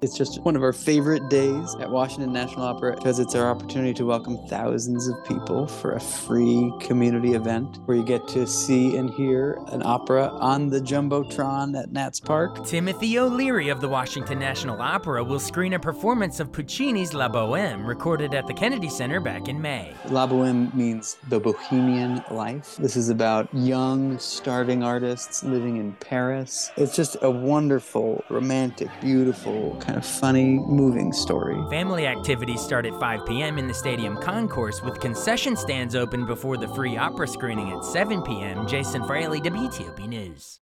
It's just one of our favorite days at Washington National Opera because it's our opportunity to welcome thousands of people for a free community event where you get to see and hear an opera on the Jumbotron at Nats Park. Timothy O'Leary of the Washington National Opera will screen a performance of Puccini's La Boheme, recorded at the Kennedy Center back in May. La Boheme means the bohemian life. This is about young, starving artists living in Paris. It's just a wonderful, romantic, beautiful, kind of funny, moving story. Family activities start at 5 p.m. in the stadium concourse, with concession stands open before the free opera screening at 7 p.m. Jason Fraley, WTOP News.